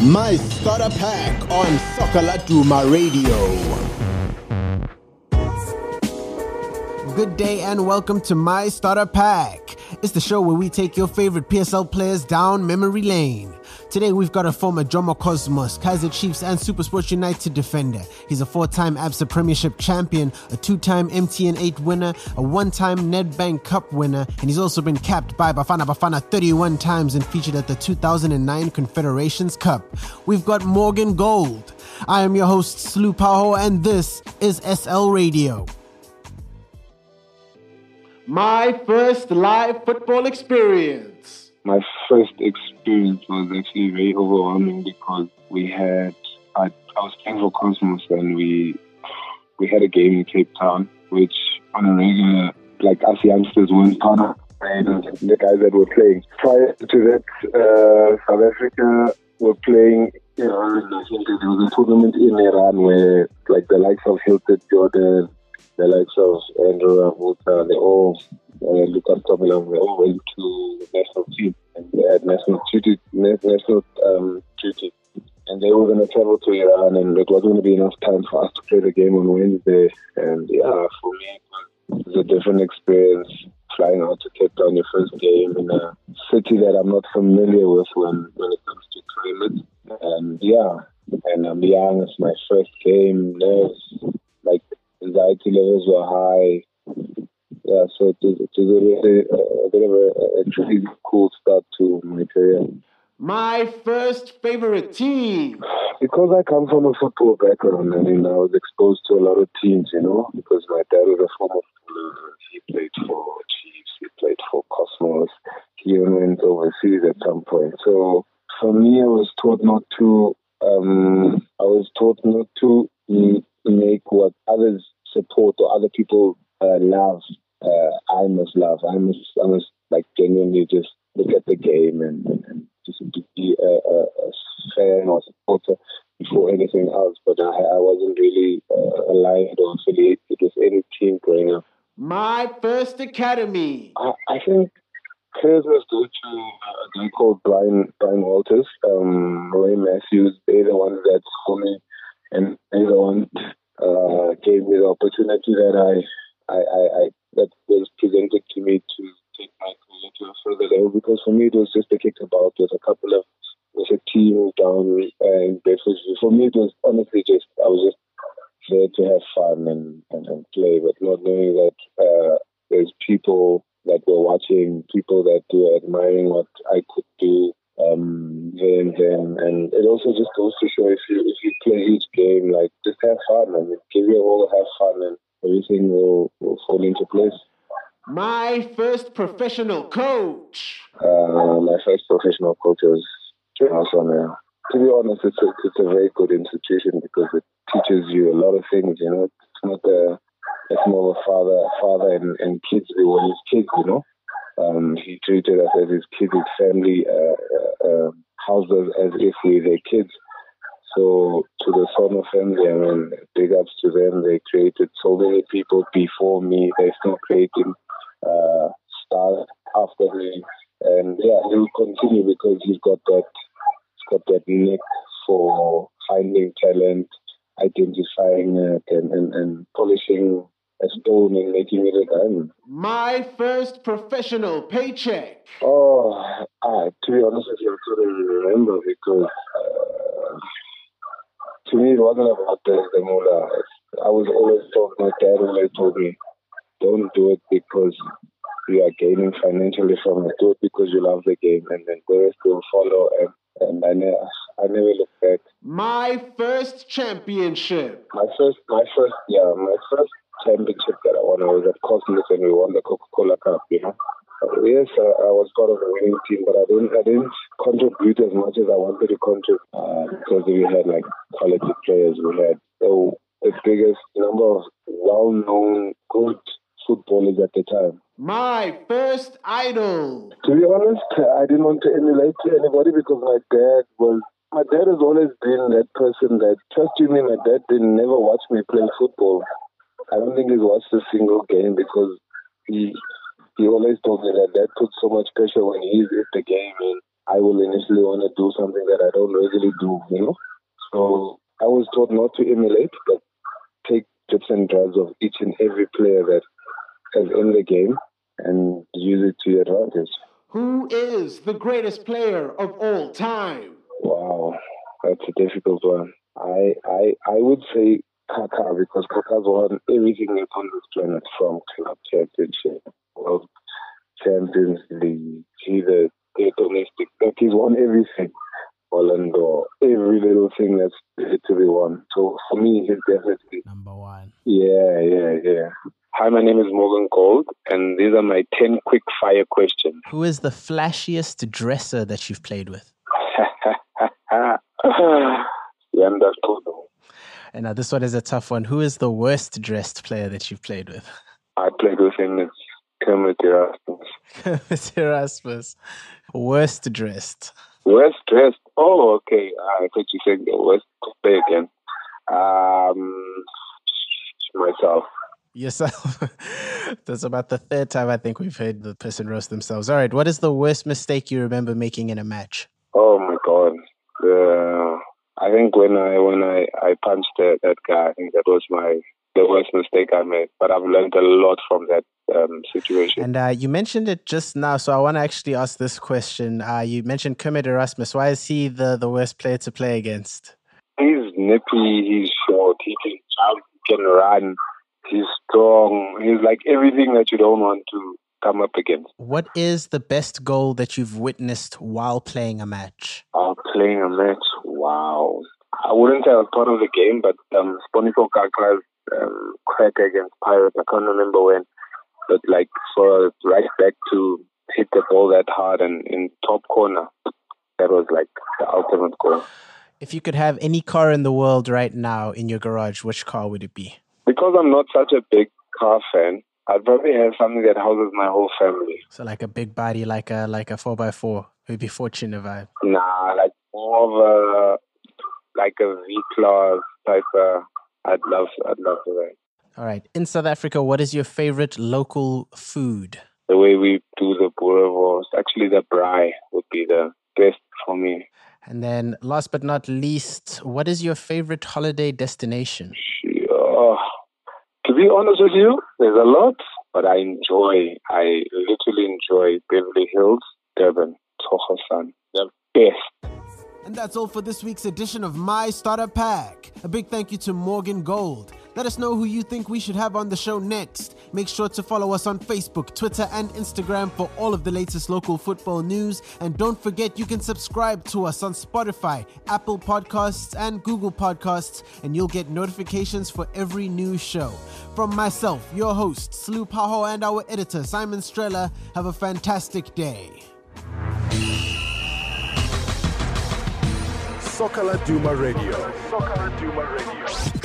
My Starter Pack on Soccer Laduma Radio. Good day and welcome to My Starter Pack. It's the show where we take your favorite PSL players down memory lane. Today we've got a former Jomo Cosmos, Kaizer Chiefs and SuperSport United defender. He's a 4-time ABSA Premiership champion, a 2-time MTN 8 winner, a 1-time Nedbank Cup winner, and he's also been capped by Bafana Bafana 31 times and featured at the 2009 Confederations Cup. We've got Morgan Gold. I am your host, Slu Paho, and this is SL Radio. My first live football experience. My first experience was actually very overwhelming because I was playing for Cosmos and we had a game in Cape Town, which on a regular, like us youngsters weren't part of. And the guys that were playing prior to that, South Africa were playing Iran. I think there was a tournament in Iran where like the likes of Hilton Jordan, the likes of Andrew Ravuta, they all Lucas Tomilam, they all went to national team and they had national duty, and they were going to travel to Iran, and it wasn't going to be enough time for us to play the game on Wednesday. And for me, it was a different experience flying out to Cape Town, your first game in a city that I'm not familiar with when it comes to climate. And I'm young, it's my first game, nerves, like anxiety levels were high. Yeah, so it was a bit of a truly cool start to my career. My first favorite team. Because I come from a football background, I mean, I was exposed to a lot of teams, because my dad was a former footballer. He played for Chiefs, he played for Cosmos. He even went overseas at some point. So for me, I was taught not to make what others support or other people love. I must love. I must like genuinely just look at the game and just be a fan or supporter before anything else. But I wasn't really aligned or affiliated with any team growing up. My first academy. I think players must go to a guy called Brian Walters, Roy Matthews. They're the ones that saw me, and they're the ones gave me the opportunity that was presented to me to take my career to a further level, because for me it was just a kickabout with a team down in Bedford. For me it was honestly I was just there to have fun and play, but not knowing that there's people that were watching, people that were admiring what I could do then, and it also just goes to show if you play each game, like just have fun and give your all, have fun, and everything will fall into place. My first professional coach. My first professional coach was Johnson. To be honest, it's a very good institution because it teaches you a lot of things. It's more of a father and kids. We were his kids. He treated us as his kids, his family, housed us as if we were their kids. So to the Sono family, I mean, big ups to them. They created so many people before me. They're still creating stars after me. And he'll continue because he's got that knack for finding talent, identifying it, and polishing a stone and making it a diamond. My first professional paycheck. To be honest with you, I couldn't remember because to me it wasn't about the moolah. I was always told, my dad always told me, don't do it because you are gaining financially from it. Do it because you love the game, and then the rest will follow. And I never looked back. My first championship. My first championship that I won, I was at Cosmos and we won the Coca-Cola Cup. Yes, I was part of the winning team, but I didn't contribute as much as I wanted to contribute because we had like quality players. We had the biggest number of well-known good footballers at the time. My first idol. To be honest, I didn't want to emulate anybody because my dad has always been that person that, trust you me, my dad never watch me play football. I don't think he's watched a single game because he always told me that puts so much pressure when he's at the game, and I will initially want to do something that I don't really do, So I was taught not to emulate, but take tips and drabs of each and every player that is in the game and use it to your advantage. Who is the greatest player of all time? Wow, that's a difficult one. I would say Kaká, because Kaká's won everything that's on this planet, from club championship, world Champions League, he's a domestic. He's won everything. Ballon d'Or, every little thing that's to be won. So for me, he's definitely number one. Yeah. Hi, my name is Morgan Gold, and these are my 10 quick fire questions. Who is the flashiest dresser that you've played with? And now this one is a tough one. Who is the worst dressed player that you've played with? I played with him. It's Kermit Erasmus. Kermit Erasmus. Worst dressed. Worst dressed? Oh, okay. I thought you said the worst to play again. Myself. Yourself. That's about the third time I think we've heard the person roast themselves. All right. What is the worst mistake you remember making in a match? Oh my God. I think when I punched that guy, I think that was the worst mistake I made. But I've learned a lot from that situation. And you mentioned it just now, so I want to actually ask this question. You mentioned Kermit Erasmus. Why is he the worst player to play against? He's nippy, he's short, he can jump, he can run, he's strong. He's like everything that you don't want to come up against. What is the best goal that you've witnessed while playing a match? Playing a match? Wow. I wouldn't say I was part of the game, but Sponico Kaka's crack against Pirates, I can't remember when, but like for right back to hit the ball that hard and in top corner, that was like the ultimate goal. If you could have any car in the world right now in your garage, which car would it be? Because I'm not such a big car fan, I'd probably have something that houses my whole family. So like a big body, like a 4x4, maybe Fortuner vibe. Nah, like more of a V-Class type. I'd love that. All right. In South Africa, what is your favorite local food? The way we do the boerewors, actually the braai would be the best for me. And then last but not least, what is your favorite holiday destination? To be honest with you, there's a lot, but I literally enjoy Beverly Hills, Durban, Togosan, the best. And that's all for this week's edition of My Starter Pack. A big thank you to Morgan Gold. Let us know who you think we should have on the show next. Make sure to follow us on Facebook, Twitter, and Instagram for all of the latest local football news. And don't forget, you can subscribe to us on Spotify, Apple Podcasts, and Google Podcasts, and you'll get notifications for every new show. From myself, your host, Slu Paho, and our editor, Simon Strella, have a fantastic day. Soccer Laduma Radio.